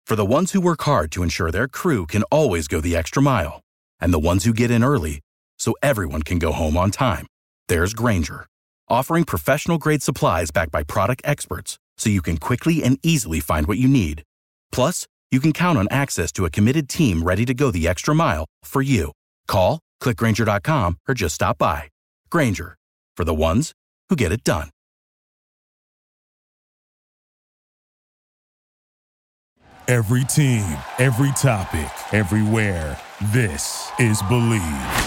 For the ones who work hard to ensure their crew can always go the extra mile, and the ones who get in early so everyone can go home on time, there's Grainger, offering professional-grade supplies backed by product experts so you can quickly and easily find what you need. Plus, you can count on access to a committed team ready to go the extra mile for you. Call, click Grainger.com, or just stop by. Grainger, for the ones who get it done. Every team, every topic, everywhere. This is Believe.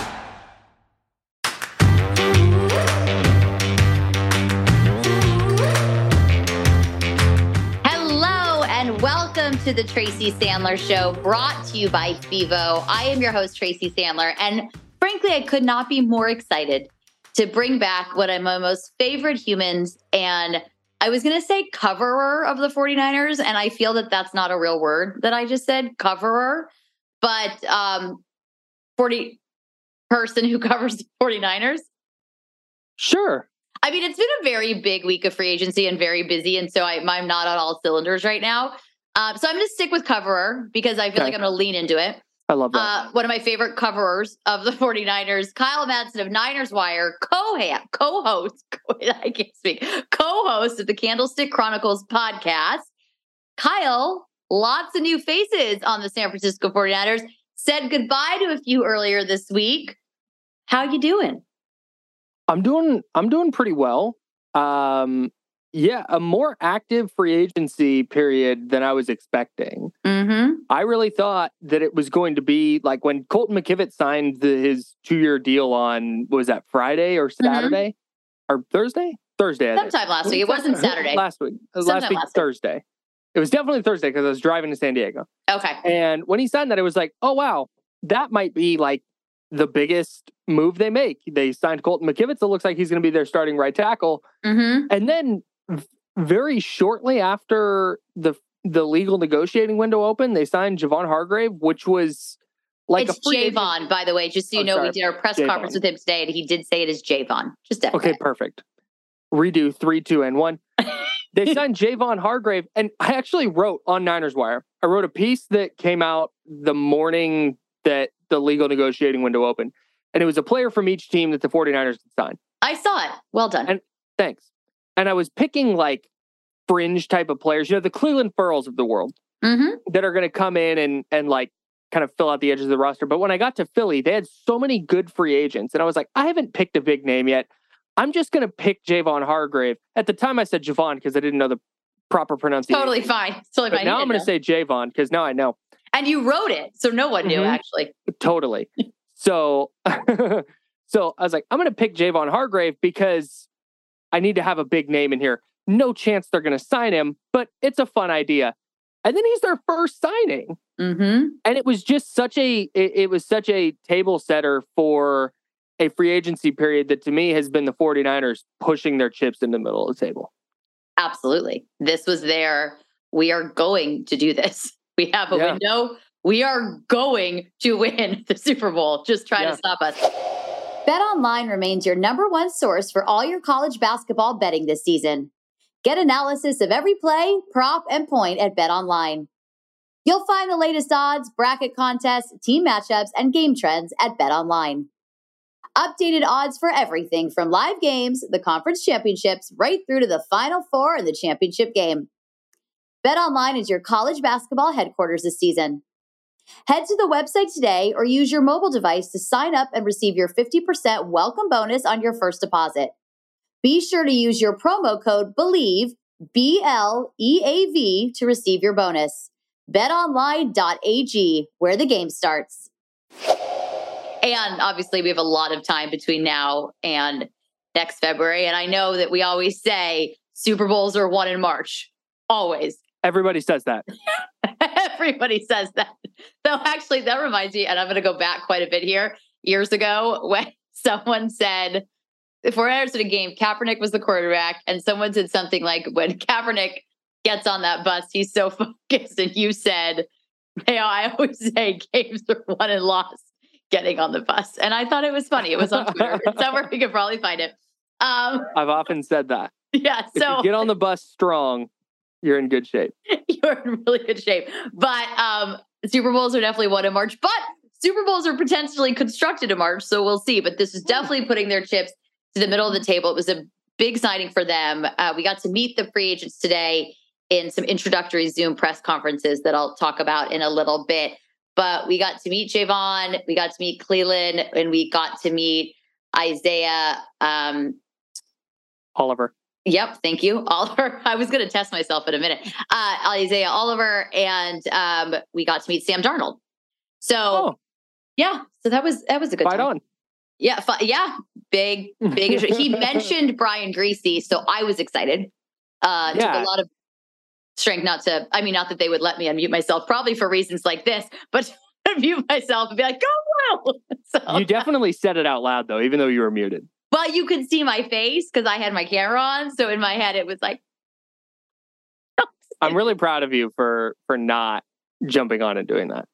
Hello and welcome to the Tracy Sandler Show, brought to you by FIVO. I am your host, Tracy Sandler, and frankly, I could not be more excited to bring back one of my most favorite humans, and I was going to say coverer of the 49ers, and I feel that that's not a real word that I just said, coverer, but 40 person who covers the 49ers. Sure. I mean, it's been a very big week of free agency and very busy, and so I'm not on all cylinders right now. So I'm going to stick with coverer because I feel like I'm going to lean into it. I love that. One of my favorite coverers of the 49ers, Kyle Madsen of Niners Wire, co-host of the Candlestick Chronicles podcast. Kyle, lots of new faces on the San Francisco 49ers, said goodbye to a few earlier this week. How you doing? I'm doing pretty well. Yeah, a more active free agency period than I was expecting. Mm-hmm. I really thought that it was going to be like when Colton McKivitz signed his 2-year deal on, was that Friday or Saturday or Thursday? Thursday. Sometime last week. It wasn't Saturday. Last week. Last week, Thursday. It was definitely Thursday because I was driving to San Diego. Okay. And when he signed that, it was like, oh, wow, that might be like the biggest move they make. They signed Colton McKivitz. It looks like he's going to be their starting right tackle. Mm-hmm. And then very shortly after the legal negotiating window opened, they signed Javon Hargrave, which was like it's Javon, by the way, just so you know, sorry. we did our press conference with him today, and he did say it is Javon. Just FYI. Okay, perfect. Redo 3, 2, and 1. They signed Javon Hargrave, and I actually wrote on Niners Wire. I wrote a piece that came out the morning that the legal negotiating window opened, and it was a player from each team that the 49ers had signed. I saw it. Well done. And thanks. And I was picking like fringe type of players, the Cleveland Furls of the world that are going to come in and like kind of fill out the edges of the roster. But when I got to Philly, they had so many good free agents. And I was like, I haven't picked a big name yet. I'm just going to pick Javon Hargrave. At the time I said Javon because I didn't know the proper pronunciation. Totally fine. Totally fine. Now I'm going to say Javon because now I know. And you wrote it, so no one knew actually. Totally. So I was like, I'm going to pick Javon Hargrave because I need to have a big name in here. No chance they're going to sign him, but it's a fun idea. And then he's their first signing. Mm-hmm. And it was just such a table setter for a free agency period that to me has been the 49ers pushing their chips in the middle of the table. Absolutely. This was we are going to do this. We have a window. We are going to win the Super Bowl. Just try to stop us. BetOnline remains your number one source for all your college basketball betting this season. Get analysis of every play, prop, and point at BetOnline. You'll find the latest odds, bracket contests, team matchups, and game trends at BetOnline. Updated odds for everything from live games, the conference championships, right through to the Final Four and the championship game. BetOnline is your college basketball headquarters this season. Head to the website today or use your mobile device to sign up and receive your 50% welcome bonus on your first deposit. Be sure to use your promo code BELIEVE, BLEAV, to receive your bonus. BetOnline.ag, where the game starts. And obviously, we have a lot of time between now and next February. And I know that we always say Super Bowls are won in March. Always. Everybody says that. Everybody says that. Though actually, that reminds me, and I'm going to go back quite a bit here, years ago when someone said, if we're at a game, Kaepernick was the quarterback, and someone said something like, when Kaepernick gets on that bus, he's so focused. And you said, I always say games are won and lost getting on the bus. And I thought it was funny. It was on Twitter. Somewhere we could probably find it. I've often said that. Yeah. If you get on the bus strong, You're in good shape. You're in really good shape. But Super Bowls are definitely won in March. But Super Bowls are potentially constructed in March, so we'll see. But this is definitely putting their chips to the middle of the table. It was a big signing for them. We got to meet the free agents today in some introductory Zoom press conferences that I'll talk about in a little bit. But we got to meet Javon, we got to meet Cleveland, and we got to meet Isaiah Oliver. Yep, thank you, Oliver. I was going to test myself in a minute. Isaiah Oliver, and we got to meet Sam Darnold. So, yeah, so that was a good time. On. Yeah, big. He mentioned Brian Griese, so I was excited. Took a lot of strength not that they would let me unmute myself, probably for reasons like this, but to unmute myself and be like, go well. So, you definitely said it out loud, though, even though you were muted. Well, you could see my face because I had my camera on. So in my head, it was like. I'm really proud of you for not jumping on and doing that.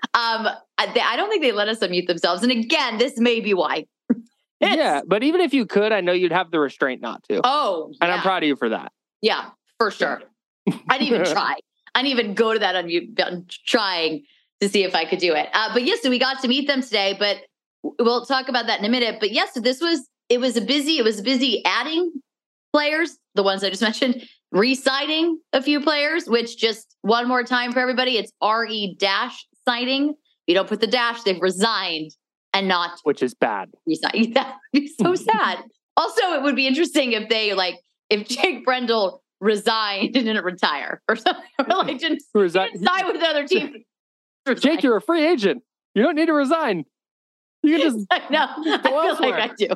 I don't think they let us unmute themselves. And again, this may be why. Yeah, but even if you could, I know you'd have the restraint not to. Oh, and I'm proud of you for that. Yeah, for sure. I didn't even try. I didn't even go to that unmute button trying to see if I could do it. But yes, so we got to meet them today, but we'll talk about that in a minute. But yes, so it was busy adding players, the ones I just mentioned, re-signing a few players, which just one more time for everybody, it's RE-signing. You don't put the dash, they've resigned and not. Which is bad. Re-signed. That would be so sad. Also, it would be interesting if if Jake Brendel resigned and didn't retire or something. Or didn't sign with the other team. Jake, you're a free agent. You don't need to resign. You can just I feel like I do.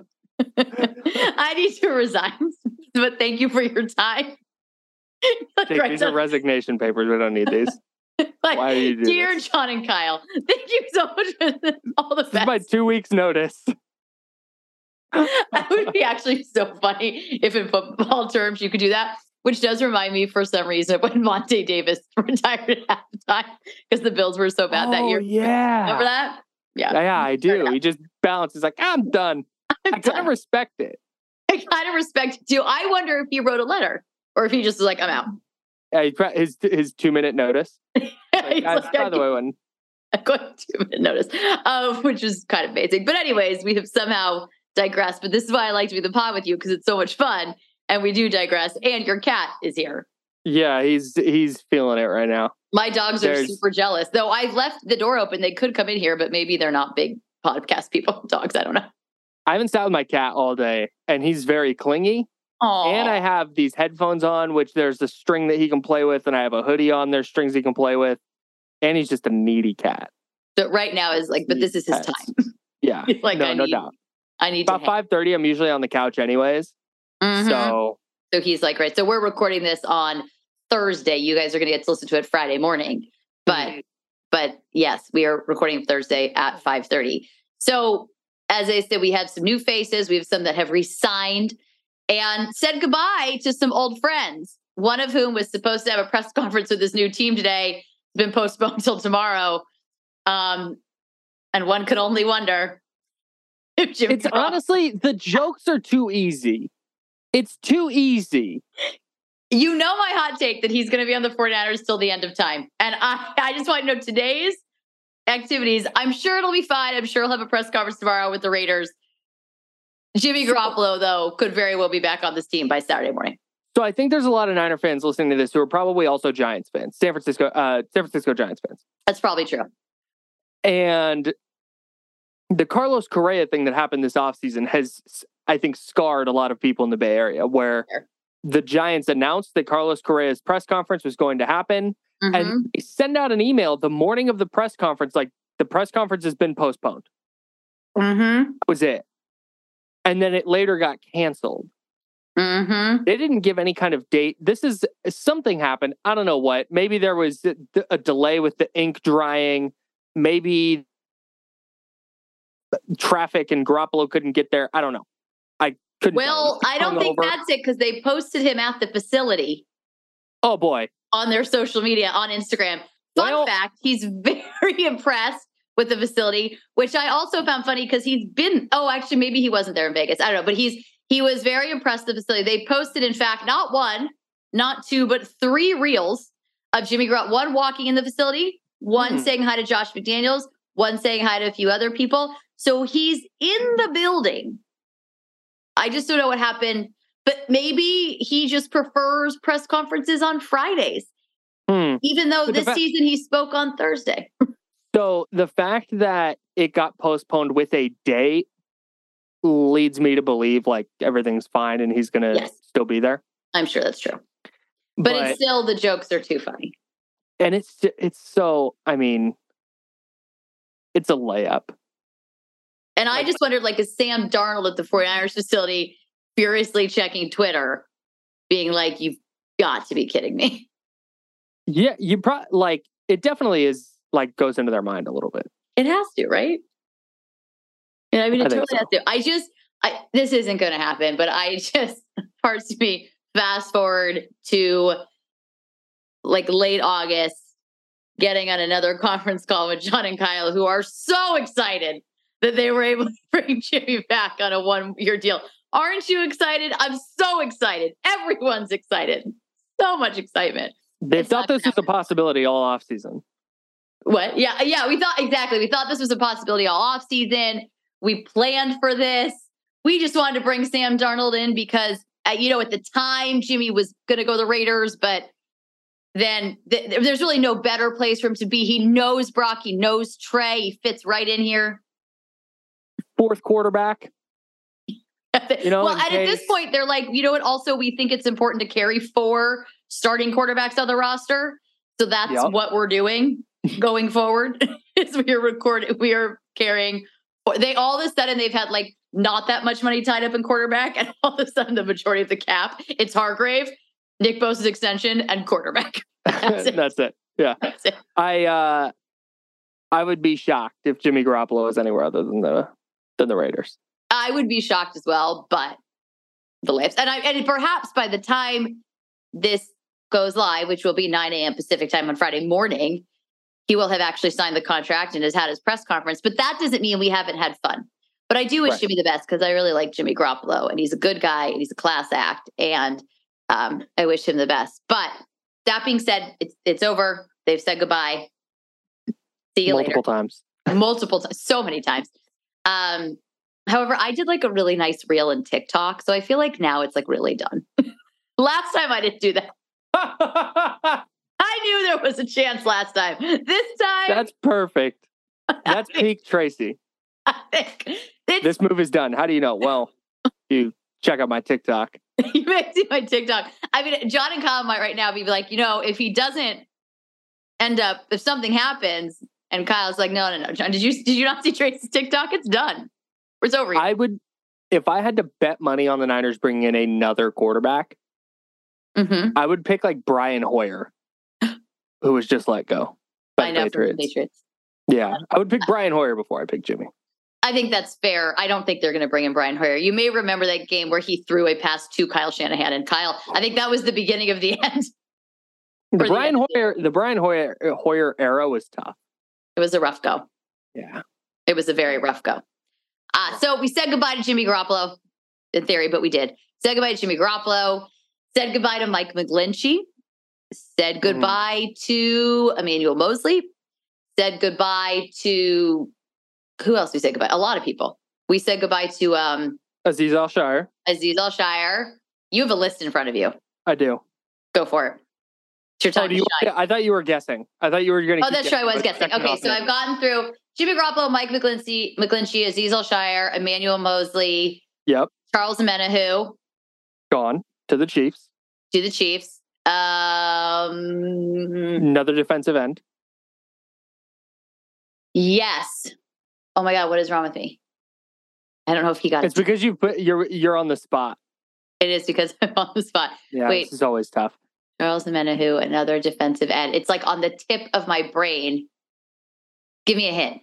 I need to resign, but thank you for your time. Jake, these are resignation papers. We don't need these. Why do you do Dear this? John and Kyle, thank you so much for all the best. This is my 2 weeks notice. That would be actually so funny if in football terms you could do that, which does remind me for some reason when Monte Davis retired at halftime because the Bills were so bad that year. Yeah. Remember that? Yeah, I do. He just balances like, I'm done. I kind of respect it. I kind of respect it too. I wonder if he wrote a letter or if he just was like, I'm out. Yeah, his 2-minute notice. By the way, when I got 2-minute notice, which is kind of amazing. But anyways, we have somehow digressed. But this is why I like to be the pod with you because it's so much fun, and we do digress. And your cat is here. Yeah, he's feeling it right now. My dogs are super jealous, though. I've left the door open. They could come in here, but maybe they're not big podcast people. Dogs, I don't know. I haven't sat with my cat all day, and he's very clingy. Aww. And I have these headphones on, which there's a string that he can play with, and I have a hoodie on. There's strings he can play with, and he's just a needy cat. So right now is but this is his time. Yeah, no doubt. I need about 5:30. I'm usually on the couch, anyways. Mm-hmm. So he's right. So we're recording this on Thursday. You guys are going to get to listen to it Friday morning, but yes, we are recording Thursday at 5:30. So. As I said, we have some new faces. We have some that have resigned and said goodbye to some old friends, one of whom was supposed to have a press conference with his new team today. It's been postponed until tomorrow. And one could only wonder if Jimmy It's honestly, the jokes are too easy. It's too easy. You know my hot take that he's going to be on the 49ers till the end of time. And I just want to know today's activities. I'm sure it'll be fine. I'm sure he'll have a press conference tomorrow with the Raiders. Jimmy Garoppolo, though, could very well be back on this team by Saturday morning. So I think there's a lot of Niner fans listening to this who are probably also Giants fans, San Francisco Giants fans. That's probably true. And the Carlos Correa thing that happened this offseason has, I think, scarred a lot of people in the Bay Area, where the Giants announced that Carlos Correa's press conference was going to happen. Mm-hmm. And they send out an email the morning of the press conference, like the press conference has been postponed. Mm-hmm. That was it. And then it later got canceled. Mm-hmm. They didn't give any kind of date. Something happened. I don't know what. Maybe there was a delay with the ink drying. Maybe traffic and Garoppolo couldn't get there. I don't know. I couldn't. Well, I don't think that's it because they posted him at the facility. Oh, boy. On their social media, on Instagram. Fun fact, he's very impressed with the facility, which I also found funny because he's been, actually, maybe he wasn't there in Vegas. I don't know, but he was very impressed with the facility. They posted, in fact, not one, not 2, but 3 reels of Jimmy Garoppolo. One walking in the facility, one saying hi to Josh McDaniels, one saying hi to a few other people. So he's in the building. I just don't know what happened, but maybe he just prefers press conferences on Fridays, even though this season he spoke on Thursday. So the fact that it got postponed with a date leads me to believe like everything's fine and he's going to still be there. I'm sure that's true. But it's still, the jokes are too funny. And it's so, I mean, it's a layup. And I just wondered, like, is Sam Darnold at the 49ers facility furiously checking Twitter, being like, you've got to be kidding me? Yeah, you probably, like, it definitely is, like, goes into their mind a little bit. It has to, right? Yeah, I mean, it totally has to. This isn't going to happen, but parts of me fast forward to like late August, getting on another conference call with John and Kyle, who are so excited that they were able to bring Jimmy back on a 1-year deal. Aren't you excited? I'm so excited. Everyone's excited. So much excitement. They thought this was a possibility all off season. What? Yeah. We thought this was a possibility all off season. We planned for this. We just wanted to bring Sam Darnold in because, at the time, Jimmy was going to go to the Raiders, but then there's really no better place for him to be. He knows Brock. He knows Trey. He fits right in here. 4th quarterback. At this point, they're like, you know what? Also, we think it's important to carry 4 starting quarterbacks on the roster. So that's what we're doing going forward. Is we are carrying. They all of a sudden they've had like not that much money tied up in quarterback, and all of a sudden the majority of the cap, it's Hargrave, Nick Bosa's extension, and quarterback. That's it. That's it. Yeah. That's it. I would be shocked if Jimmy Garoppolo was anywhere other than the Raiders. I would be shocked as well, but the Lions. And perhaps by the time this goes live, which will be 9 a.m. Pacific time on Friday morning, he will have actually signed the contract and has had his press conference. But that doesn't mean we haven't had fun. But I do wish Jimmy the best because I really like Jimmy Garoppolo, and he's a good guy and he's a class act, and I wish him the best. But that being said, it's over. They've said goodbye. See you later. Multiple times. So many times. However, I did like a really nice reel in TikTok, so I feel like now it's like really done. Last time I didn't do that. I knew there was a chance last time. This time. That's perfect. That's peak Tracy. I think this move is done. How do you know? Well, you check out my TikTok. You may see my TikTok. I mean, John and Kyle might right now be like, if he doesn't end up, if something happens, and Kyle's like, no, John, did you not see Tracy's TikTok? It's done. It's over. I would, if I had to bet money on the Niners bringing in another quarterback, I would pick like Brian Hoyer, who was just let go by the Patriots. Yeah, I would pick Brian Hoyer before I pick Jimmy. I think that's fair. I don't think they're going to bring in Brian Hoyer. You may remember that game where he threw a pass to Kyle Shanahan, and Kyle, I think that was the beginning of the end. The Brian Hoyer era was tough. It was a rough go. Yeah. It was a very rough go. So we said goodbye to Jimmy Garoppolo, in theory, but we did. Said goodbye to Jimmy Garoppolo. Said goodbye to Mike McGlinchey. Said goodbye to Emmanuel Moseley. Said goodbye to... Who else did we say goodbye? A lot of people. We said goodbye to... Azeez Al-Shaair. Azeez Al-Shaair. You have a list in front of you. I do. Go for it. It's your time to shine. I thought you were guessing. I thought you were going to... Oh, that's true. I was guessing. Okay, so I've gotten through Jimmy Garoppolo, Mike McGlinchey, Azeez Al-Shaair, Emmanuel Moseley. Yep. Charles Omenihu. Gone. To the Chiefs. Another defensive end. Yes. Oh my God, what is wrong with me? I don't know if he got it. It's because you're on the spot. It is because I'm on the spot. Yeah, this is always tough. Charles Omenihu, another defensive end. It's like on the tip of my brain. Give me a hint.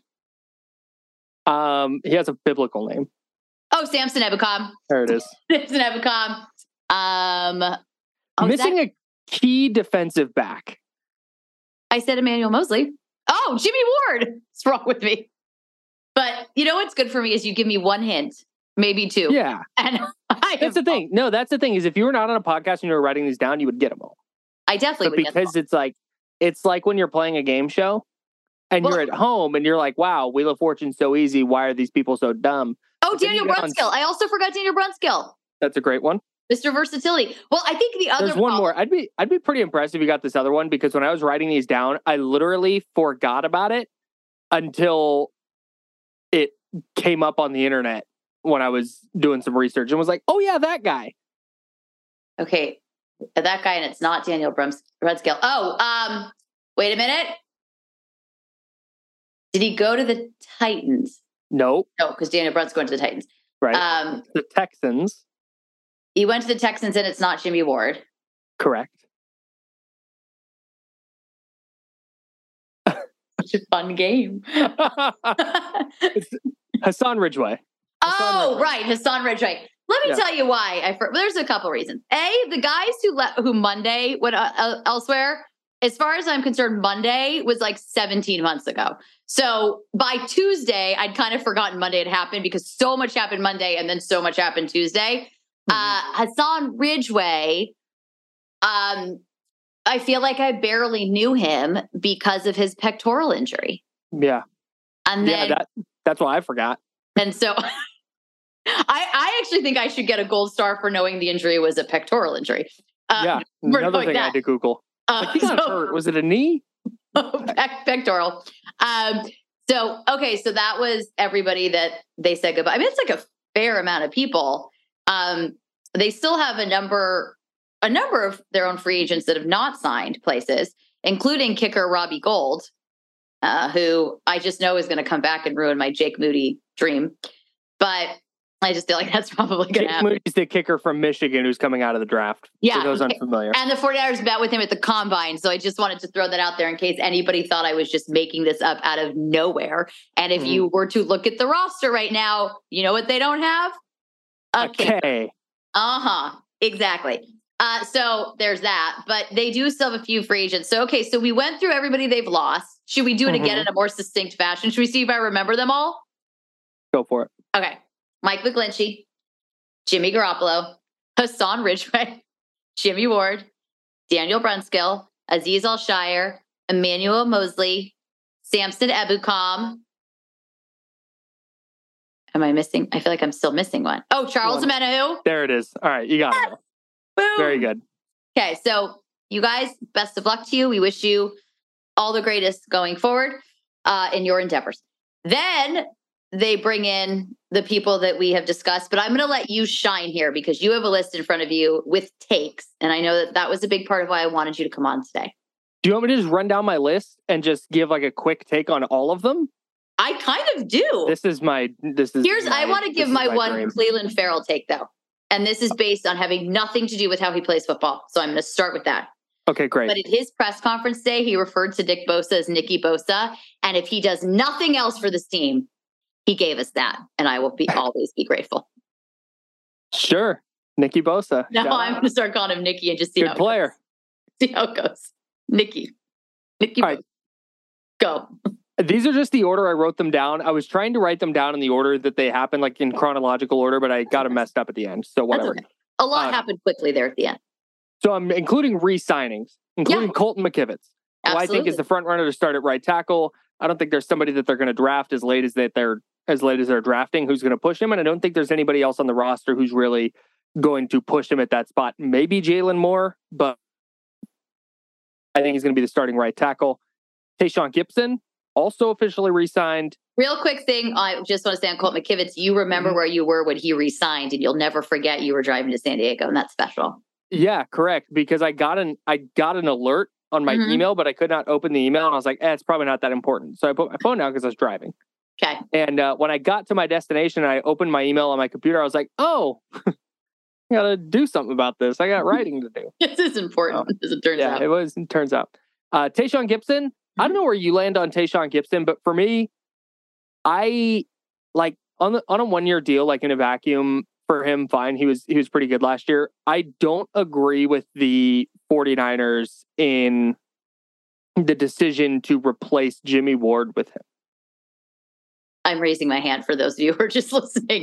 He has a biblical name. Oh, Samson Ebukam. There it is. Samson Ebukam. Missing a key defensive back. I said Emmanuel Moseley. Oh, Jimmy Ward. What's wrong with me? But you know what's good for me is you give me one hint maybe 2. Yeah. And that's the thing. No, that's the thing is if you were not on a podcast and you were writing these down, you would get them all. I definitely would get them all. Because it's like when you're playing a game show and you're at home and you're like, wow, Wheel of Fortune's so easy. Why are these people so dumb? Oh, Daniel Brunskill. I also forgot Daniel Brunskill. That's a great one. Mr. Versatility. Well, I think the other There's one more. I'd be pretty impressed if you got this other one because when I was writing these down, I literally forgot about it until it came up on the internet when I was doing some research and was like, oh yeah, that guy. Okay. That guy, and it's not Daniel Brunskill. Oh, wait a minute. Did he go to the Titans? No, because Daniel Brunt's going to the Titans. Right. The Texans. He went to the Texans, and it's not Jimmy Ward. Correct. Such a fun game. It's Hassan Ridgeway. Right. Hassan Ridgeway. Let me tell you why. There's a couple reasons. The guys who Monday went elsewhere, as far as I'm concerned, Monday was like 17 months ago. So by Tuesday, I'd kind of forgotten Monday had happened because so much happened Monday and then so much happened Tuesday. Hassan Ridgeway, I feel like I barely knew him because of his pectoral injury. Yeah. And then that's why I forgot. And so I actually think I should get a gold star for knowing the injury was a pectoral injury. Another thing I had to Google. He got hurt. Was it a knee? Pectoral. So that was everybody that they said goodbye. I mean, it's like a fair amount of people. They still have a number of their own free agents that have not signed places, including kicker Robbie Gould, who I just know is going to come back and ruin my Jake Moody dream. But I just feel like that's probably going to happen. Moody's the kicker from Michigan who's coming out of the draft. Yeah. For those unfamiliar. And the 49ers met with him at the Combine. So I just wanted to throw that out there in case anybody thought I was just making this up out of nowhere. And if you were to look at the roster right now, you know what they don't have? A K. Exactly. So there's that. But they do still have a few free agents. So, so we went through everybody they've lost. Should we do it again in a more succinct fashion? Should we see if I remember them all? Go for it. Okay. Mike McGlinchey, Jimmy Garoppolo, Hassan Ridgeway, Jimmy Ward, Daniel Brunskill, Azeez Al-Shaair, Emmanuel Mosley, Samson Ebukam. Am I missing? I feel like I'm still missing one. Oh, Charles Omenihu. There it is. All right, you got it. Boom. Very good. Okay, so you guys, best of luck to you. We wish you all the greatest going forward in your endeavors. Then they bring in the people that we have discussed, but I'm going to let you shine here because you have a list in front of you with takes. And I know that was a big part of why I wanted you to come on today. Do you want me to just run down my list and just give like a quick take on all of them? I kind of do. I want to give my one dream. Clelin Ferrell take though. And this is based on having nothing to do with how he plays football. So I'm going to start with that. Okay, great. But at his press conference today, he referred to Nick Bosa as Nicky Bosa. And if he does nothing else for this team, he gave us that, and I will always be grateful. Sure. Nicky Bosa. No, I'm going to start calling him Nicky and just see how it goes. See how it goes. Nicky. Nicky Bosa. Right. Go. These are just the order I wrote them down. I was trying to write them down in the order that they happened, like in chronological order, but I got them messed up at the end. So whatever. Okay. A lot happened quickly there at the end. So I'm including re-signings, including Colton McKivitz, who I think is the front runner to start at right tackle. I don't think there's somebody that they're going to draft as late as they're drafting who's going to push him. And I don't think there's anybody else on the roster who's really going to push him at that spot. Maybe Jalen Moore, but I think he's going to be the starting right tackle. Tayshaun Gibson, also officially re-signed. Real quick thing, I just want to say on Colt McKivitz, you remember where you were when he re-signed, and you'll never forget you were driving to San Diego, and that's special. Yeah, correct. Because I got an alert on my email, but I could not open the email, and I was like, it's probably not that important. So I put my phone down because I was driving. Okay. And when I got to my destination, I opened my email on my computer. I was like, oh, I got to do something about this. I got writing to do. This is important, as it turns out. Yeah, it turns out. Tayshaun Gibson, I don't know where you land on Tayshaun Gibson, but for me, I like on a 1-year deal, like in a vacuum for him, fine. He was pretty good last year. I don't agree with the 49ers in the decision to replace Jimmy Ward with him. I'm raising my hand for those of you who are just listening.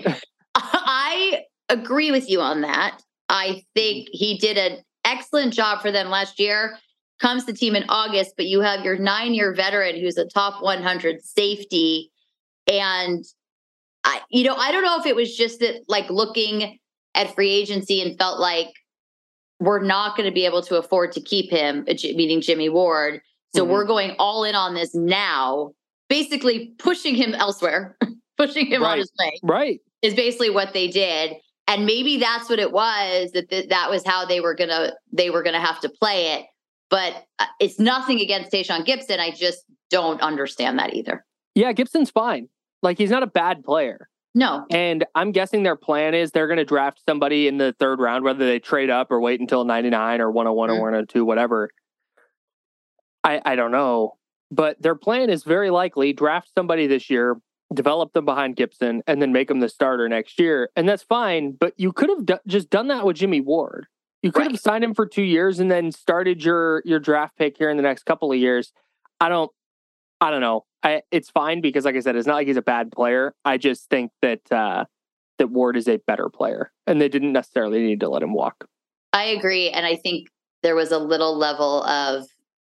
I agree with you on that. I think he did an excellent job for them last year. Comes the team in August, but you have your 9-year veteran who's a top 100 safety. And I don't know if it was just that, like, looking at free agency and felt like we're not going to be able to afford to keep him, meaning Jimmy Ward. So we're going all in on this now, basically pushing him elsewhere, pushing him on his way. Right. Is basically what they did. And maybe that's what it was, that was how they were going to have to play it. But it's nothing against Tayshaun Gibson. I just don't understand that either. Yeah, Gibson's fine. Like, he's not a bad player. No. And I'm guessing their plan is they're going to draft somebody in the 3rd round, whether they trade up or wait until 99 or 101 or 102, whatever. I don't know. But their plan is very likely draft somebody this year, develop them behind Gibson, and then make them the starter next year. And that's fine. But you could have just done that with Jimmy Ward. You could have signed him for 2 years and then started your draft pick here in the next couple of years. I don't know. It's fine because, like I said, it's not like he's a bad player. I just think that that Ward is a better player, and they didn't necessarily need to let him walk. I agree, and I think there was a little level of,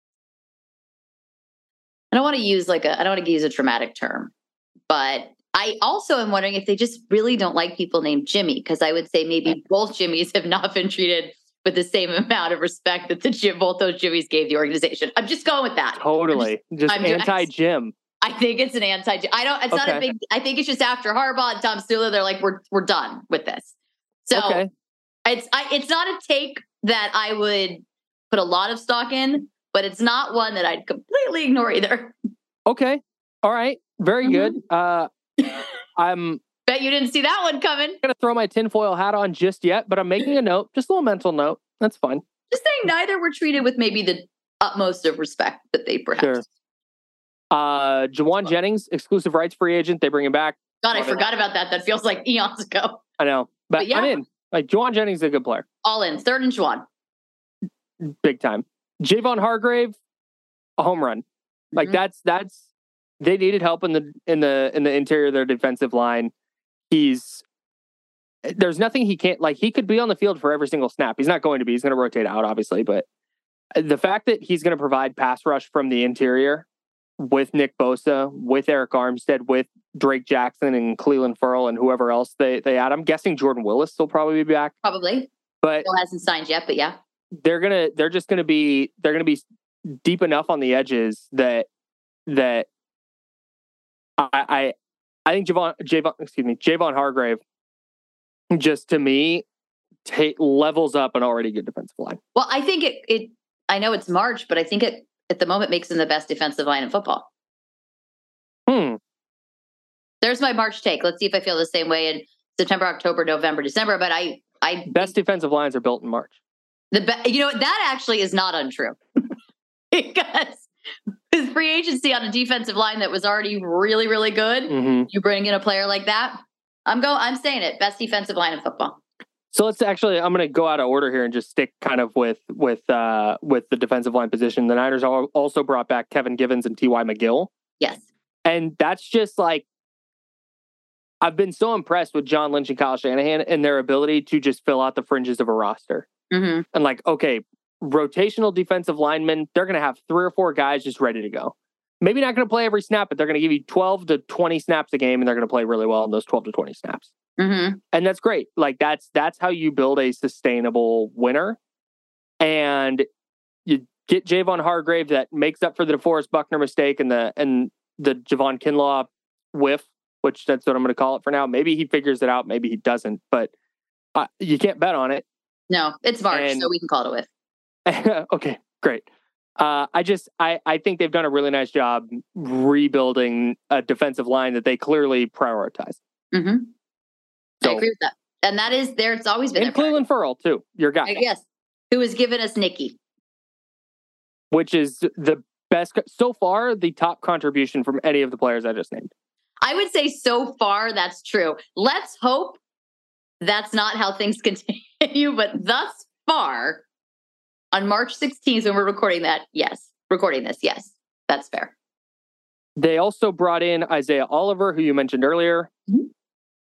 I don't want to use a traumatic term, but I also am wondering if they just really don't like people named Jimmy, because I would say maybe both Jimmys have not been treated with the same amount of respect that both those Jimmys gave the organization. I'm just going with that. Totally. Just anti-Jim. I think it's an anti-Jim. Not a big, I think it's just after Harbaugh and Tom Sula, they're like, we're done with this. So it's not a take that I would put a lot of stock in, but it's not one that I'd completely ignore either. Okay. All right. Very good. I'm bet you didn't see that one coming. I'm going to throw my tinfoil hat on just yet, but I'm making a note, just a little mental note. That's fine. Just saying neither were treated with maybe the utmost of respect that they perhaps. Sure. Jauan Jennings, exclusive rights free agent. They bring him back. God, I forgot about that. That feels like eons ago. I know. But yeah. I'm in. Like, Jauan Jennings is a good player. All in. 3rd and Jauan. Big time. Javon Hargrave, a home run. Like that's they needed help in the interior of their defensive line. There's nothing he can't, like, he could be on the field for every single snap. He's not going to be. He's going to rotate out, obviously, but the fact that he's going to provide pass rush from the interior with Nick Bosa, with Eric Armstead, with Drake Jackson and Cleveland Ferrell and whoever else they add. I'm guessing Jordan Willis will probably be back. Probably. But still hasn't signed yet, but yeah. They're going to be deep enough on the edges that I think Javon Hargrave, just to me, levels up an already good defensive line. Well, I think I know it's March, but I think it at the moment makes them the best defensive line in football. There's my March take. Let's see if I feel the same way in September, October, November, December. But I best defensive lines are built in March. That actually is not untrue because with free agency on a defensive line that was already really, really good, you bring in a player like that. I'm saying it. Best defensive line in football. So I'm going to go out of order here and just stick kind of with the defensive line position. The Niners also brought back Kevin Givens and T.Y. McGill. Yes. And that's just like, I've been so impressed with John Lynch and Kyle Shanahan and their ability to just fill out the fringes of a roster. And like, okay, rotational defensive linemen, they're going to have 3 or 4 guys just ready to go. Maybe not going to play every snap, but they're going to give you 12 to 20 snaps a game, and they're going to play really well in those 12 to 20 snaps. And that's great. Like, that's how you build a sustainable winner. And you get Javon Hargrave that makes up for the DeForest Buckner mistake and the Javon Kinlaw whiff, which that's what I'm going to call it for now. Maybe he figures it out. Maybe he doesn't, but you can't bet on it. No, it's March, so we can call it a whiff. Okay, great. I think they've done a really nice job rebuilding a defensive line that they clearly prioritize. I agree with that. And that is there. It's always been. And Cleveland Ferrell, too, your guy. Yes. Who has given us Nicky. Which is the best, so far, the top contribution from any of the players I just named. I would say so far that's true. Let's hope that's not how things continue. But thus far, on March 16th, when we're recording this, yes, that's fair. They also brought in Isaiah Oliver, who you mentioned earlier.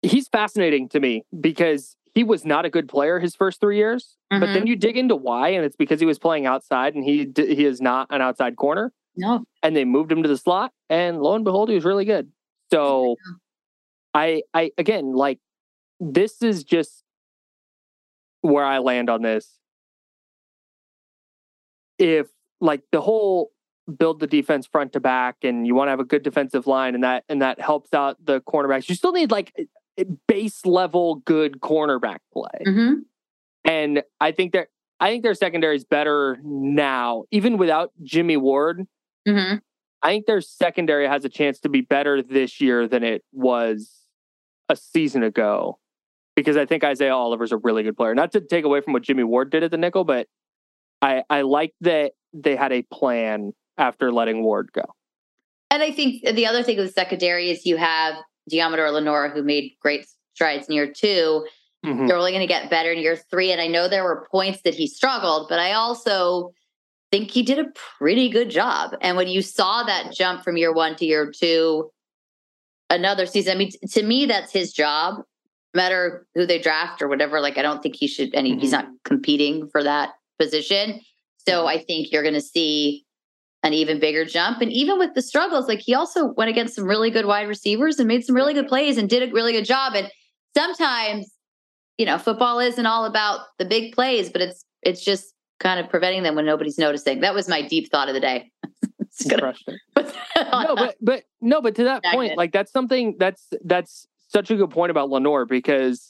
he's fascinating to me because he was not a good player his first 3 years, but then you dig into why, and it's because he was playing outside, and he is not an outside corner. No. And they moved him to the slot, and lo and behold, he was really good. So I again, like, this is just where I land on this. If, like, the whole build the defense front to back, and you want to have a good defensive line, and that helps out the cornerbacks, you still need, like, base level good cornerback play. And I think their secondary is better now, even without Jimmy Ward. I think their secondary has a chance to be better this year than it was a season ago, because I think Isaiah Oliver's a really good player. Not to take away from what Jimmy Ward did at the nickel, but I like that they had a plan after letting Ward go. And I think the other thing with the secondary is you have Deommodore Lenoir, who made great strides in year 2. They're only going to get better in year 3. And I know there were points that he struggled, but I also think he did a pretty good job. And when you saw that jump from year 1 to year 2, another season, I mean, to me, that's his job. No matter who they draft or whatever, like, I don't think he should, and he's not competing for that position. So I think you're going to see an even bigger jump. And even with the struggles, like, he also went against some really good wide receivers and made some really good plays and did a really good job. And sometimes, you know, football isn't all about the big plays, but it's just kind of preventing them when nobody's noticing. That was my deep thought of the day. But to that point, like, that's something that's such a good point about Lenoir, because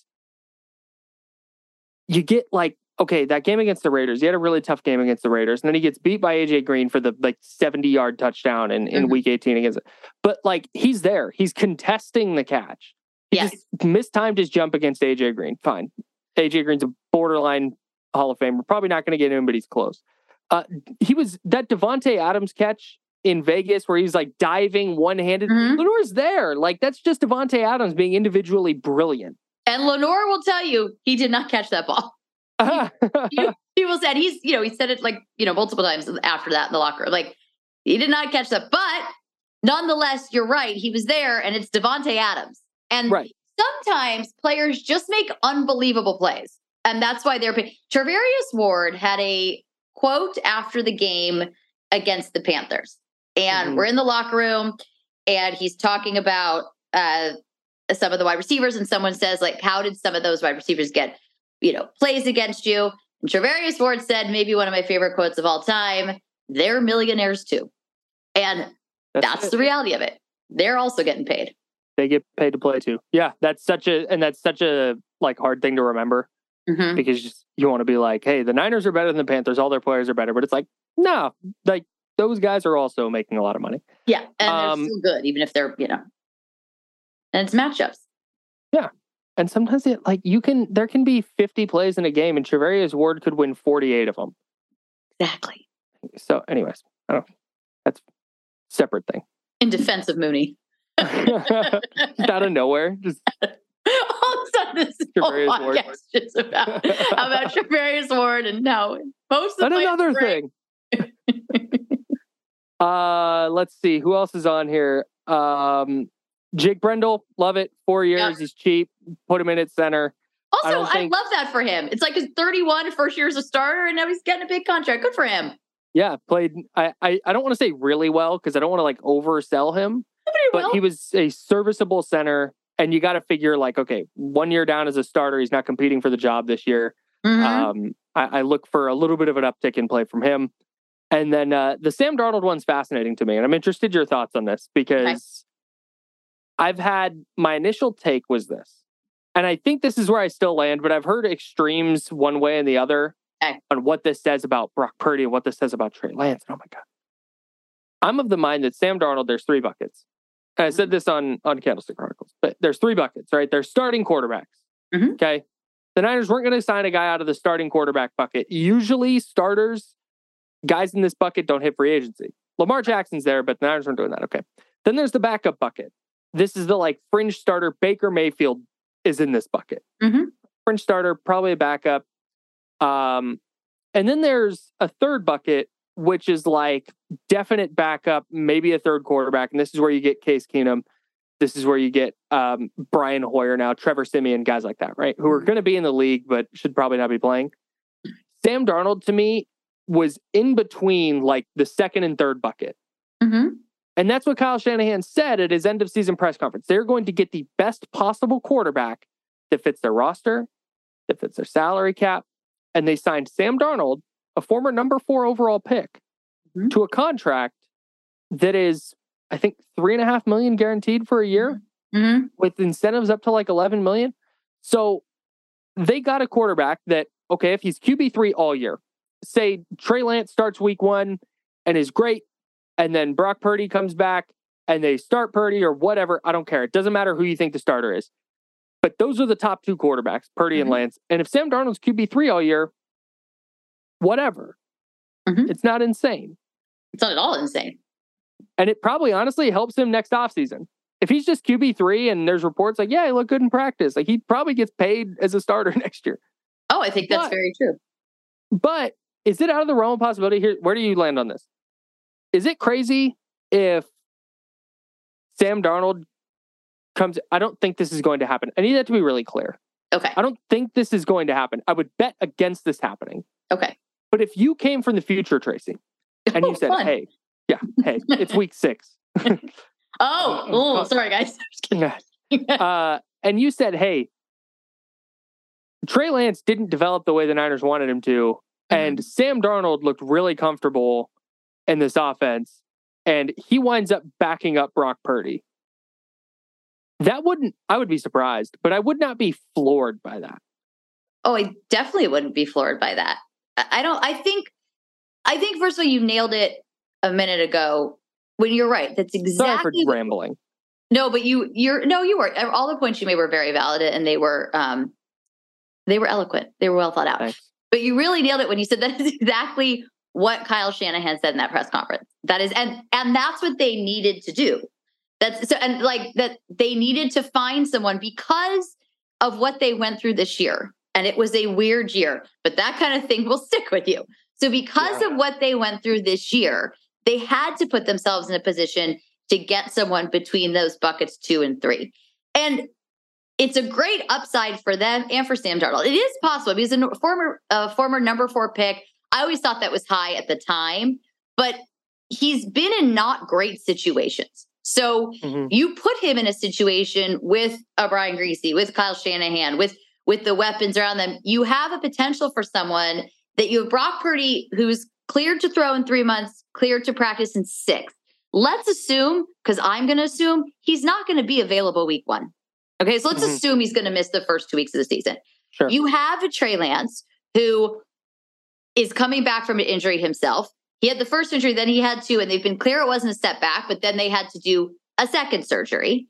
you get, like, okay, that game against the Raiders, he had a really tough game against the Raiders, and then he gets beat by AJ Green for the, like, 70-yard touchdown in week 18 against it. But, like, he's there. He's contesting the catch. He just mistimed his jump against AJ Green. Fine. AJ Green's a borderline Hall of Famer. Probably not going to get him, but he's close. He was that Devontae Adams catch in Vegas where he's, like, diving one-handed. Lenoir's there. Like, that's just Devontae Adams being individually brilliant. And Lenoir will tell you he did not catch that ball. People said he said it, like, you know, multiple times after that in the locker room. Like, he did not catch that. But nonetheless, you're right. He was there, and it's Devontae Adams. And sometimes players just make unbelievable plays. And that's why they're paid. Charvarius Ward had a quote after the game against the Panthers. And we're in the locker room, and he's talking about some of the wide receivers. And someone says, like, how did some of those wide receivers get, you know, plays against you? And Charvarius Ward said, maybe one of my favorite quotes of all time, they're millionaires too. And that's the reality of it. They're also getting paid. They get paid to play too. Yeah, that's such a like, hard thing to remember, because you want to be like, hey, the Niners are better than the Panthers. All their players are better. But it's like, no, like, those guys are also making a lot of money. Yeah, and they're still good, even if they're, you know, and it's matchups. Yeah. And sometimes there can be 50 plays in a game, and Charvarius Ward could win 48 of them. Exactly. So anyways, I don't know. That's a separate thing. In defense of Mooney. Out of nowhere. Just all of a sudden this Charvarius Ward. Just about Charvarius Ward, and now most of the another thing. Let's see. Who else is on here? Jake Brendel, love it. 4 years. Yep. He's cheap. Put him in at center. Also, I love that for him. It's like his 31, first year as a starter, and now he's getting a big contract. Good for him. Yeah, played. I don't want to say really well, because I don't want to, like, oversell him. But he was a serviceable center, and you got to figure, like, okay, 1 year down as a starter, he's not competing for the job this year. I look for a little bit of an uptick in play from him. And then the Sam Darnold one's fascinating to me, and I'm interested in your thoughts on this, because I've had my initial take was this, and I think this is where I still land, but I've heard extremes one way and the other on what this says about Brock Purdy and what this says about Trey Lance. Oh my God. I'm of the mind that Sam Darnold, there's 3 buckets. And I said this on Candlestick Chronicles, but there's 3 buckets, right? There's starting quarterbacks. Okay. The Niners weren't going to sign a guy out of the starting quarterback bucket. Usually starters, guys in this bucket don't hit free agency. Lamar Jackson's there, but the Niners weren't doing that. Okay. Then there's the backup bucket. This is the, like, fringe starter. Baker Mayfield is in this bucket. Fringe starter, probably a backup. And then there's a third bucket, which is, like, definite backup, maybe a third quarterback. And this is where you get Case Keenum. This is where you get Brian Hoyer now, Trevor Siemian, guys like that, right? Who are going to be in the league, but should probably not be playing. Sam Darnold, to me, was in between like the second and third bucket. Mm-hmm. And that's what Kyle Shanahan said at his end of season press conference. They're going to get the best possible quarterback that fits their roster, that fits their salary cap. And they signed Sam Darnold, a former number 4 overall pick, to a contract that is, I think, $3.5 million guaranteed for a year, with incentives up to like $11 million. So they got a quarterback that, okay, if he's QB3 all year, say Trey Lance starts week 1 and is great, and then Brock Purdy comes back and they start Purdy or whatever, I don't care. It doesn't matter who you think the starter is. But those are the top 2 quarterbacks, Purdy and Lance. And if Sam Darnold's QB3 all year, whatever. It's not insane. It's not at all insane. And it probably honestly helps him next offseason. If he's just QB3 and there's reports like, yeah, he looked good in practice, like he probably gets paid as a starter next year. Oh, I think that's very true. But is it out of the realm of possibility here? Where do you land on this? Is it crazy if Sam Darnold comes? I don't think this is going to happen. I need that to be really clear. Okay. I don't think this is going to happen. I would bet against this happening. Okay. But if you came from the future, Tracy, and you said, hey, it's week 6. Sorry, guys. And you said, hey, Trey Lance didn't develop the way the Niners wanted him to, and Sam Darnold looked really comfortable in this offense, and he winds up backing up Brock Purdy. I would be surprised, but I would not be floored by that. Oh, I definitely wouldn't be floored by that. I think first of all, you nailed it a minute ago when you're right. That's exactly. Sorry for rambling. No, but you were. All the points you made were very valid, and they were eloquent. They were well thought out. Thanks. But you really nailed it when you said that is exactly what Kyle Shanahan said in that press conference. That is, and that's what they needed to do. That's so, and like that they needed to find someone because of what they went through this year. And it was a weird year, but that kind of thing will stick with you. So because of what they went through this year, they had to put themselves in a position to get someone between those buckets 2 and 3. And it's a great upside for them and for Sam Darnold. It is possible. He's a former number 4 pick. I always thought that was high at the time, but he's been in not great situations. So you put him in a situation with a Brian Griese, with Kyle Shanahan, with the weapons around them. You have a potential for someone that you have Brock Purdy, who's cleared to throw in 3 months, cleared to practice in 6. Let's assume, because I'm going to assume he's not going to be available week 1. Okay, so let's assume he's going to miss the first 2 weeks of the season. Sure. You have a Trey Lance who is coming back from an injury himself. He had the first injury, then he had 2, and they've been clear it wasn't a setback, but then they had to do a second surgery.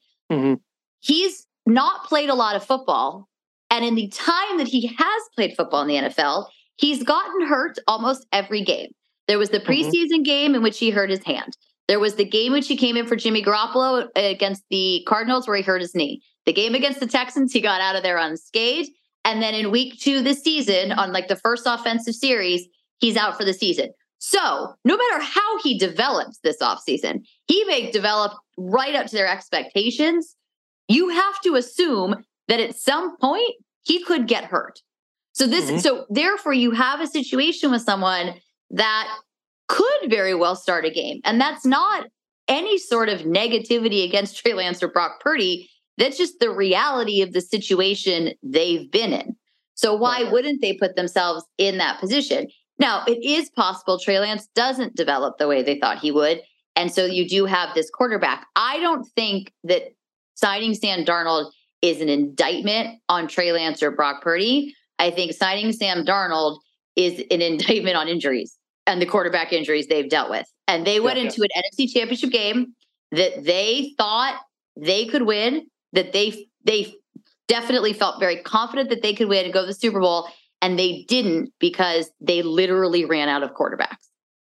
He's not played a lot of football. And in the time that he has played football in the NFL, he's gotten hurt almost every game. There was the preseason game in which he hurt his hand. There was the game which he came in for Jimmy Garoppolo against the Cardinals where he hurt his knee. The game against the Texans, he got out of there unscathed. And then in week 2 this season, on like the first offensive series, he's out for the season. So no matter how he develops this offseason, he may develop right up to their expectations. You have to assume that at some point he could get hurt. So so therefore you have a situation with someone that could very well start a game. And that's not any sort of negativity against Trey Lance or Brock Purdy. That's just the reality of the situation they've been in. So why wouldn't they put themselves in that position? Now, it is possible Trey Lance doesn't develop the way they thought he would. And so you do have this quarterback. I don't think that signing Sam Darnold is an indictment on Trey Lance or Brock Purdy. I think signing Sam Darnold is an indictment on injuries and the quarterback injuries they've dealt with. And they went into an NFC Championship game that they thought they could win, that they definitely felt very confident that they could win and go to the Super Bowl. And they didn't because they literally ran out of quarterbacks.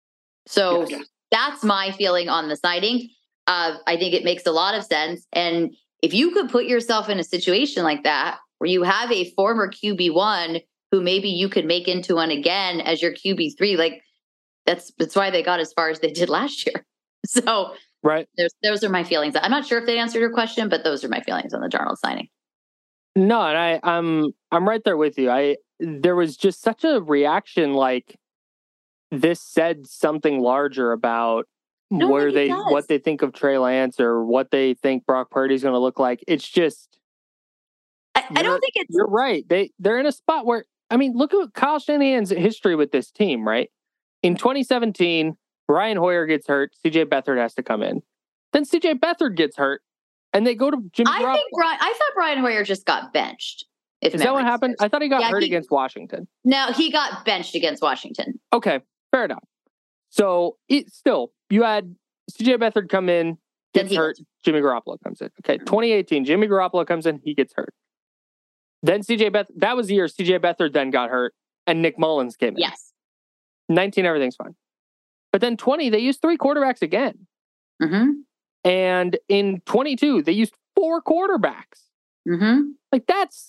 So that's my feeling on the signing. I think it makes a lot of sense. And if you could put yourself in a situation like that, where you have a former QB1 who maybe you could make into one again as your QB3, like that's why they got as far as they did last year. So Right. Those are my feelings. I'm not sure if they answered your question, but those are my feelings on the Darnold signing. No, and I'm right there with you. There was just such a reaction, like this said something larger about what they think of Trey Lance or what they think Brock Purdy's going to look like. It's just I don't think it's. You're right. They're in a spot where, I mean, look at Kyle Shanahan's history with this team, right? In 2017, Brian Hoyer gets hurt. CJ Beathard has to come in. Then CJ Beathard gets hurt, and they go to Jimmy Garoppolo. I thought Brian Hoyer just got benched. Is that what happened? I thought he got hurt against Washington. No, he got benched against Washington. Okay, fair enough. So you had CJ Beathard come in, gets hurt. Jimmy Garoppolo comes in. Okay, 2018, Jimmy Garoppolo comes in, he gets hurt. Then that was the year CJ Beathard then got hurt, and Nick Mullins came in. Yes. 19, everything's fine. But then 20, they used 3 quarterbacks again. Mm-hmm. And in 22, they used 4 quarterbacks. Mm-hmm. Like that's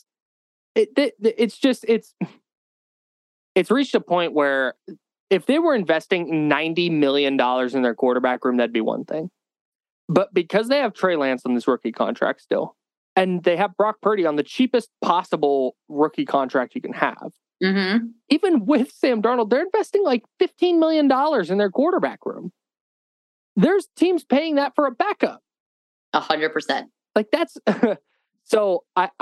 it's reached a point where if they were investing $90 million in their quarterback room, that'd be one thing. But because they have Trey Lance on this rookie contract still, and they have Brock Purdy on the cheapest possible rookie contract you can have, mm-hmm. even with Sam Darnold, they're investing like $15 million in their quarterback room. There's teams paying that for a backup. 100%. Like that's so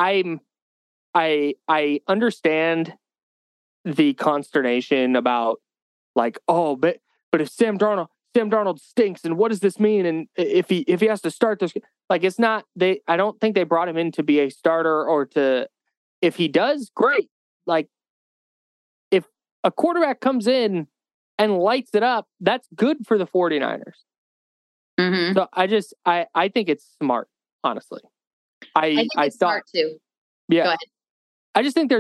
I understand the consternation about like, oh, but if Sam Darnold stinks, and what does this mean? And if he has to start this, like it's not I don't think they brought him in to be a starter or to, if he does, great. Like if a quarterback comes in and lights it up, that's good for the 49ers. Mm-hmm. So I think it's smart, honestly. I think it's smart too. Yeah. Go ahead. I just think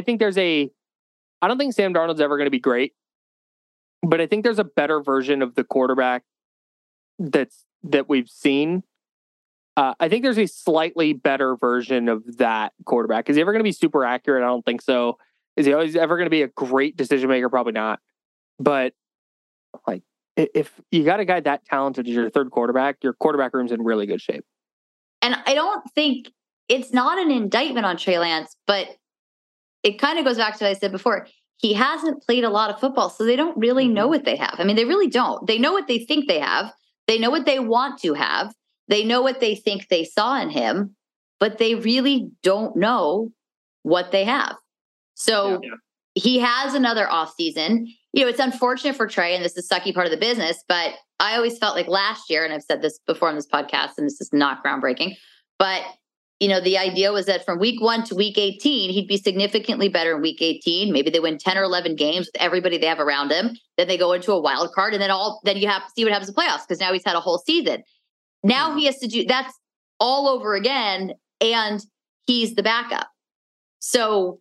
I don't think Sam Darnold's ever going to be great, but I think there's a better version of the quarterback that we've seen. I think there's a slightly better version of that quarterback. Is he ever going to be super accurate? I don't think so. Is he always ever going to be a great decision maker? Probably not. But like, if you got a guy that talented as your third quarterback, your quarterback room's in really good shape. And I don't think it's not an indictment on Trey Lance, but it kind of goes back to what I said before. He hasn't played a lot of football, so they don't really know what they have. I mean, they really don't. They know what they think they have. They know what they want to have. They know what they think they saw in him, but they really don't know what they have. So he has another offseason. You know, it's unfortunate for Trey, and this is the sucky part of the business, but I always felt like last year, and I've said this before on this podcast, and this is not groundbreaking, but you know, the idea was that from week 1 to week 18, he'd be significantly better in week 18. Maybe they win 10 or 11 games with everybody they have around him. Then they go into a wild card, and then you have to see what happens in the playoffs, because now he's had a whole season. Now he has to do that's all over again, and he's the backup. So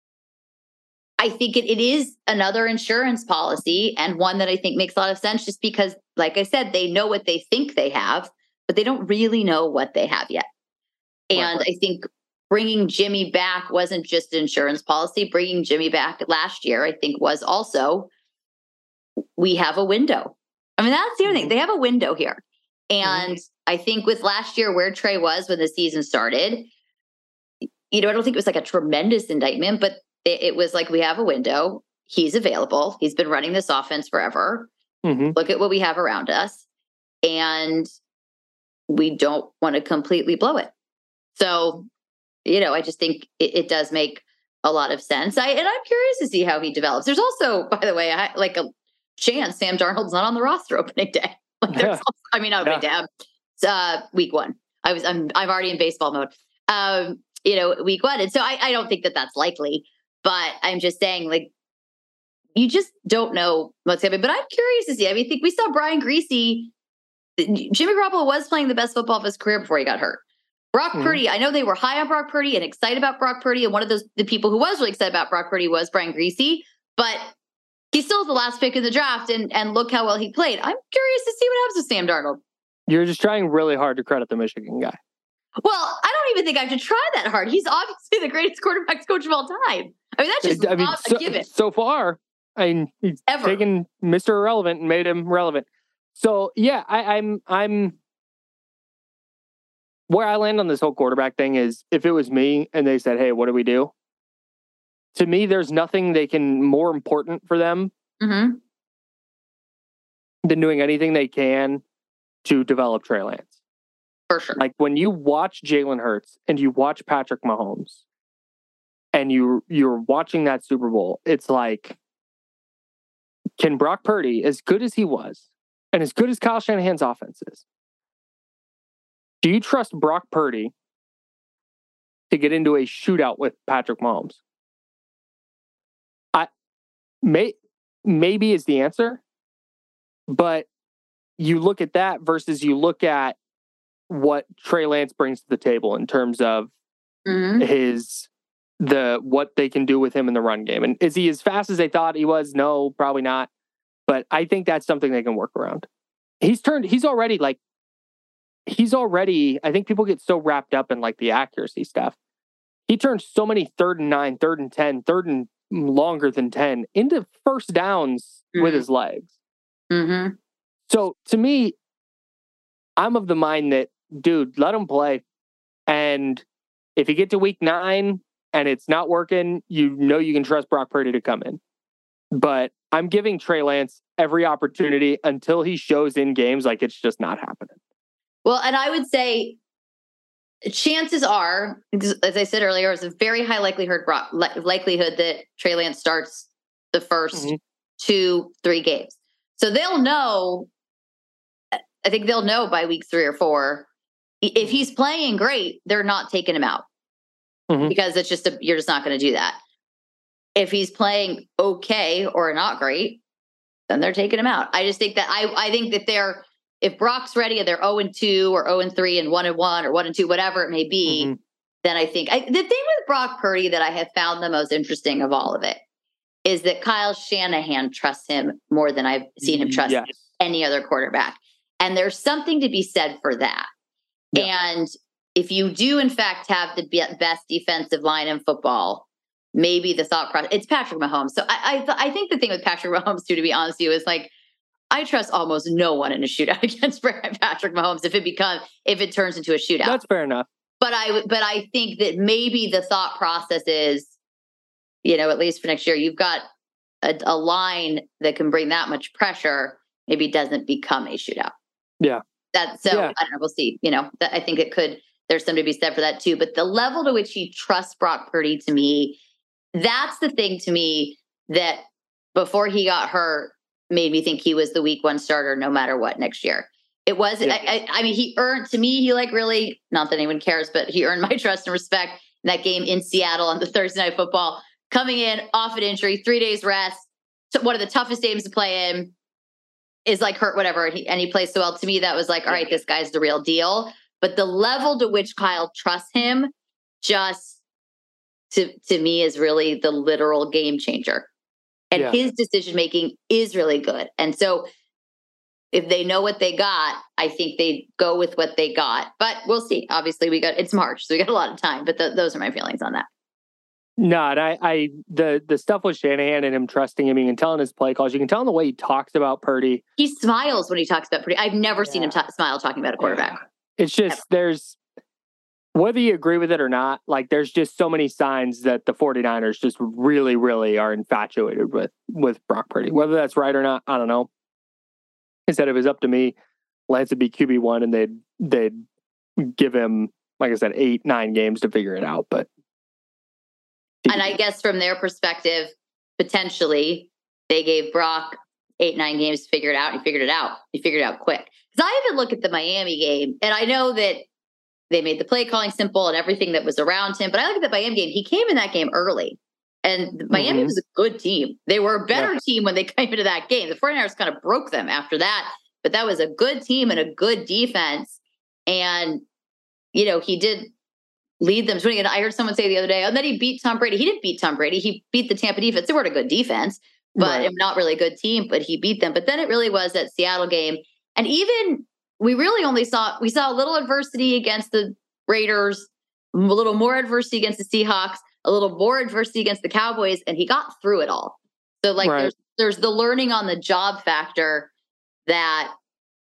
I think it is another insurance policy, and one that I think makes a lot of sense, just because, like I said, they know what they think they have, but they don't really know what they have yet. And I think bringing Jimmy back wasn't just an insurance policy. Bringing Jimmy back last year, I think, was also, we have a window. I mean, that's the other thing. They have a window here. And I think with last year, where Trey was when the season started, you know, I don't think it was like a tremendous indictment, but it was like, we have a window. He's available. He's been running this offense forever. Mm-hmm. Look at what we have around us. And we don't want to completely blow it. So, you know, I just think it does make a lot of sense. I'm curious to see how he develops. There's also, by the way, like a chance Sam Darnold's not on the roster opening day. Like there's also, I mean, opening day. Week 1. I'm already in baseball mode. You know, week 1. And so I don't think that that's likely, but I'm just saying, like, you just don't know what's happening. But I'm curious to see. I mean, I think we saw Brian Griese. Jimmy Garoppolo was playing the best football of his career before he got hurt. Brock Purdy, I know they were high on Brock Purdy and excited about Brock Purdy. And one of the people who was really excited about Brock Purdy was Brian Griese. But he's still the last pick in the draft. And look how well he played. I'm curious to see what happens with Sam Darnold. You're just trying really hard to credit the Michigan guy. Well, I don't even think I have to try that hard. He's obviously the greatest quarterbacks coach of all time. I mean, that's just not a given. So far, he's taken Mr. Irrelevant and made him relevant. So yeah, I'm where I land on this whole quarterback thing is if it was me and they said, hey, what do we do? To me, there's nothing more important for them than doing anything they can to develop Trey Lance. For sure. Like when you watch Jalen Hurts and you watch Patrick Mahomes and you're watching that Super Bowl, it's like, can Brock Purdy, as good as he was, and as good as Kyle Shanahan's offense is, do you trust Brock Purdy to get into a shootout with Patrick Mahomes? Maybe is the answer, but you look at that versus you look at what Trey Lance brings to the table in terms of what they can do with him in the run game. And is he as fast as they thought he was? No, probably not. But I think that's something they can work around. I think people get so wrapped up in like the accuracy stuff. He turned so many 3rd and 9, 3rd and 10, 3rd and longer than 10 into first downs with his legs. So to me, I'm of the mind that, dude, let him play. And if you get to week 9 and it's not working, you can trust Brock Purdy to come in. But I'm giving Trey Lance every opportunity until he shows in games like it's just not happening. Well, and I would say chances are, as I said earlier, it's a very high likelihood that Trey Lance starts the first 2-3 games. So they'll know, I think they'll know by week 3 or 4, if he's playing great, they're not taking him out because it's just, you're just not going to do that. If he's playing okay or not great, then they're taking him out. I just think that I think that if Brock's ready and they're 0-2 or 0-3 and 1-1 or 1-2, whatever it may be, then I think the thing with Brock Purdy that I have found the most interesting of all of it is that Kyle Shanahan trusts him more than I've seen him trust any other quarterback. And there's something to be said for that. Yeah. And if you do, in fact, have the best defensive line in football, maybe the thought process, it's Patrick Mahomes. So I think the thing with Patrick Mahomes, too, to be honest with you, is like, I trust almost no one in a shootout against Patrick Mahomes if it turns into a shootout. That's fair enough. But I think that maybe the thought process is, at least for next year, you've got a line that can bring that much pressure. Maybe it doesn't become a shootout. Yeah. I don't know. We'll see. I think it could. There's something to be said for that too. But the level to which he trusts Brock Purdy, to me, that's the thing to me that before he got hurt made me think he was the week 1 starter no matter what next year. It was. Yeah. I mean, he earned, to me, he really, not that anyone cares, but he earned my trust and respect in that game in Seattle on the Thursday Night Football, coming in off an injury, 3 days rest, one of the toughest games to play in, is like hurt, whatever. And he plays so well. To me, that was like, all right, this guy's the real deal. But the level to which Kyle trusts him just to me is really the literal game changer. And his decision-making is really good. And so if they know what they got, I think they go with what they got. But we'll see. Obviously, it's March, so we got a lot of time. But those are my feelings on that. No, and the stuff with Shanahan and him trusting him, you can tell in his play calls, you can tell in the way he talks about Purdy. He smiles when he talks about Purdy. I've never seen him smile talking about a quarterback. It's just, there's, whether you agree with it or not, like there's just so many signs that the 49ers just really, really are infatuated with Brock Purdy. Whether that's right or not, I don't know. Instead, if it was up to me, Lance would be QB1 and they'd give him, like I said, 8-9 games to figure it out. But and I guess from their perspective, potentially they gave Brock 8-9 games to figure it out. He figured it out. He figured it out quick. Because I even look at the Miami game, and I know that they made the play calling simple and everything that was around him. But I look at the Miami game. He came in that game early, and Miami was a good team. They were a better team when they came into that game. The 49ers kind of broke them after that, but that was a good team and a good defense. And, he did lead them. And I heard someone say the other day, and then he beat Tom Brady. He didn't beat Tom Brady. He beat the Tampa defense. They weren't a good defense, but not really a good team, but he beat them. But then it really was that Seattle game. And even we really only saw a little adversity against the Raiders, a little more adversity against the Seahawks, a little more adversity against the Cowboys, and he got through it all. So there's the learning on the job factor that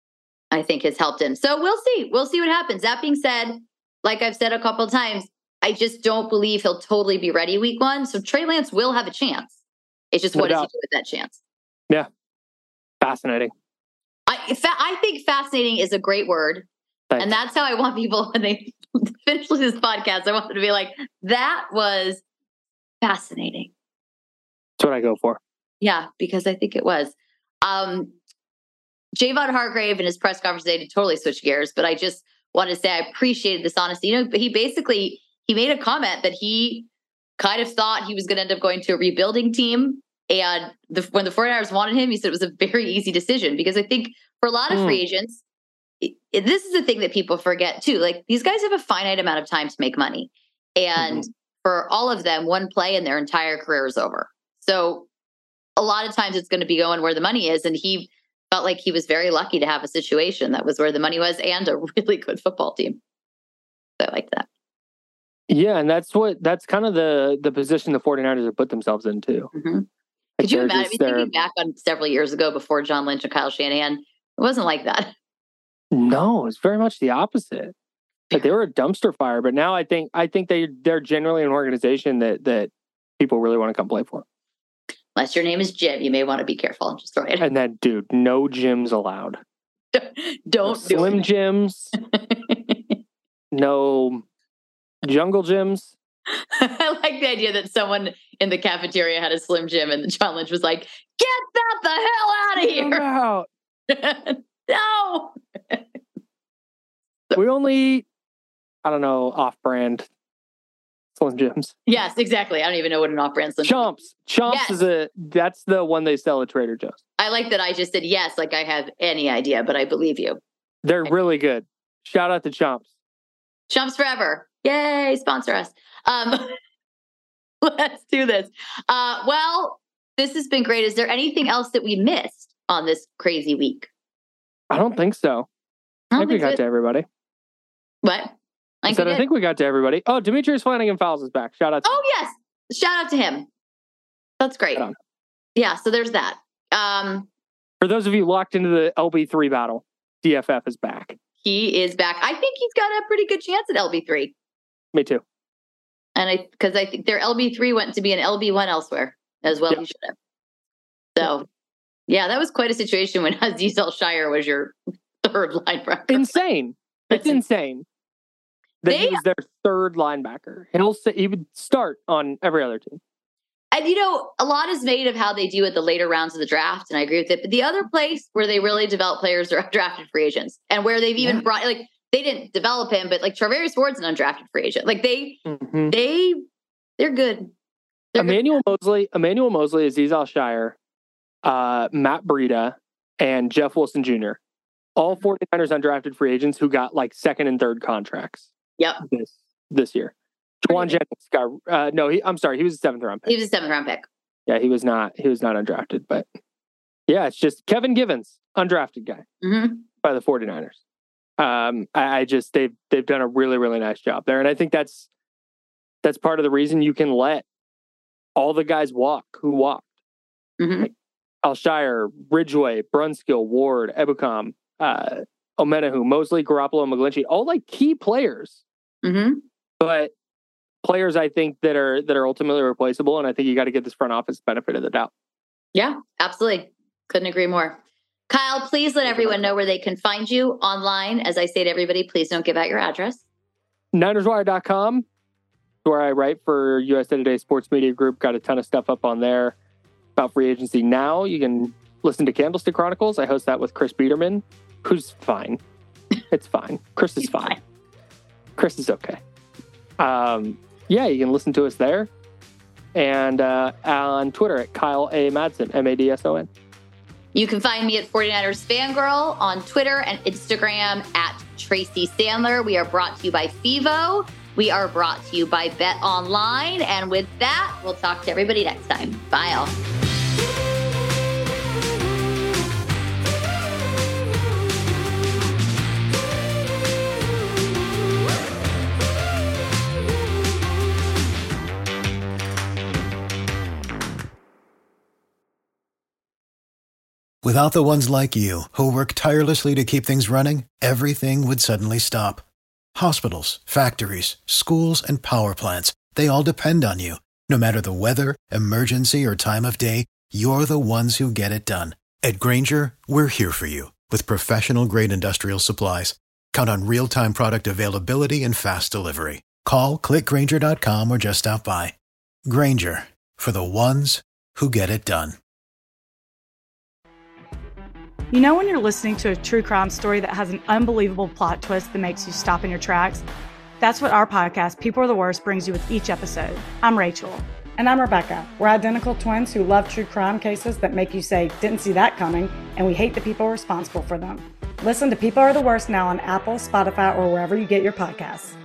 I think has helped him. So we'll see. We'll see what happens. That being said, like I've said a couple of times, I just don't believe he'll totally be ready week 1. So Trey Lance will have a chance. It's just what does he do with that chance? Yeah. Fascinating. I think fascinating is a great word. Thanks. And that's how I want people, when they finish this podcast, I want them to be like, that was fascinating. That's what I go for. Yeah, because I think it was. Javon Hargrave in his press conference today totally switched gears, but I just want to say I appreciated this honesty. But he made a comment that he kind of thought he was going to end up going to a rebuilding team. And when the 49ers wanted him, he said it was a very easy decision, because I think for a lot of free agents, this is the thing that people forget too. Like, these guys have a finite amount of time to make money. And for all of them, one play and their entire career is over. So a lot of times it's going to be going where the money is. And he felt like he was very lucky to have a situation that was where the money was and a really good football team. So I like that. Yeah. And that's kind of the position the 49ers have put themselves into. Mm-hmm. Could you imagine thinking back on several years ago before John Lynch and Kyle Shanahan? It wasn't like that. No, it's very much the opposite. Like, they were a dumpster fire, but now I think they're generally an organization that people really want to come play for. Unless your name is Jim, you may want to be careful. Just throw it. And then, dude, no gyms allowed. Don't do Slim gyms. No jungle gyms. I like the idea that someone in the cafeteria had a Slim Jim and John Lynch was like, "Get that the hell out of here!" No. We only, I don't know, off-brand Slim Jims. Yes, exactly. I don't even know what an off-brand Slim Jim is. Chomps is that's the one they sell at Trader Joe's. I like that I just said yes, like I have any idea, but I believe you. They're really good. Shout out to Chomps. Chomps forever. Yay, sponsor us. Let's do this. Well, this has been great. Is there anything else that we missed on this crazy week? I don't think so. I think we got to everybody. What? I think we got to everybody. Oh, Demetrius Flanagan-Fowles is back. Shout out to him. Yes. Shout out to him. That's great. Yeah, so there's that. For those of you locked into the LB3 battle, DFF is back. He is back. I think he's got a pretty good chance at LB3. Me too. And because I think their LB3 went to be an LB1 elsewhere as well. Yep. He should have. So, yeah, that was quite a situation when Azeez Al-Shaair was your third linebacker. Insane. It's insane. That he was their third linebacker. He would start on every other team. And, a lot is made of how they do at the later rounds of the draft, and I agree with it. But the other place where they really develop players are undrafted free agents, and where they've even brought, like, they didn't develop him, but like Charvarius Ward's an undrafted free agent. Like they're good. Emmanuel Mosley, Azeez Al-Shaair, Matt Breida, and Jeff Wilson Jr. All 49ers undrafted free agents who got like second and third contracts. Yep. This year. Juwan Jennings got he was a 7th round pick. He was a 7th round pick. Yeah, he was not undrafted, but yeah, it's just Kevin Givens, undrafted guy by the 49ers. They've done a really, really nice job there. And I think that's part of the reason you can let all the guys walk who walked. Like Al-Shaair, Ridgeway, Brunskill, Ward, Ebukam, Omenahu, Mosley, Garoppolo, McGlinchey, all like key players. But players I think that are ultimately replaceable. And I think you got to give this front office benefit of the doubt. Yeah, absolutely. Couldn't agree more. Kyle, please let everyone know where they can find you online. As I say to everybody, please don't give out your address. NinersWire.com, where I write for USA Today Sports Media Group. Got a ton of stuff up on there about free agency now. You can listen to Candlestick Chronicles. I host that with Chris Biederman, who's fine. It's fine. Chris is fine. Chris is okay. You can listen to us there. And on Twitter at Kyle A. Madsen, Madson. You can find me at 49ers Fangirl on Twitter and Instagram at Tracy Sandler. We are brought to you by FIVO. We are brought to you by Bet Online. And with that, we'll talk to everybody next time. Bye, all. Without the ones like you, who work tirelessly to keep things running, everything would suddenly stop. Hospitals, factories, schools, and power plants, they all depend on you. No matter the weather, emergency, or time of day, you're the ones who get it done. At Grainger, we're here for you with professional-grade industrial supplies. Count on real-time product availability and fast delivery. Call, clickgrainger.com, or just stop by. Grainger, for the ones who get it done. You know when you're listening to a true crime story that has an unbelievable plot twist that makes you stop in your tracks? That's what our podcast, People Are the Worst, brings you with each episode. I'm Rachel. And I'm Rebecca. We're identical twins who love true crime cases that make you say, didn't see that coming, and we hate the people responsible for them. Listen to People Are the Worst now on Apple, Spotify, or wherever you get your podcasts.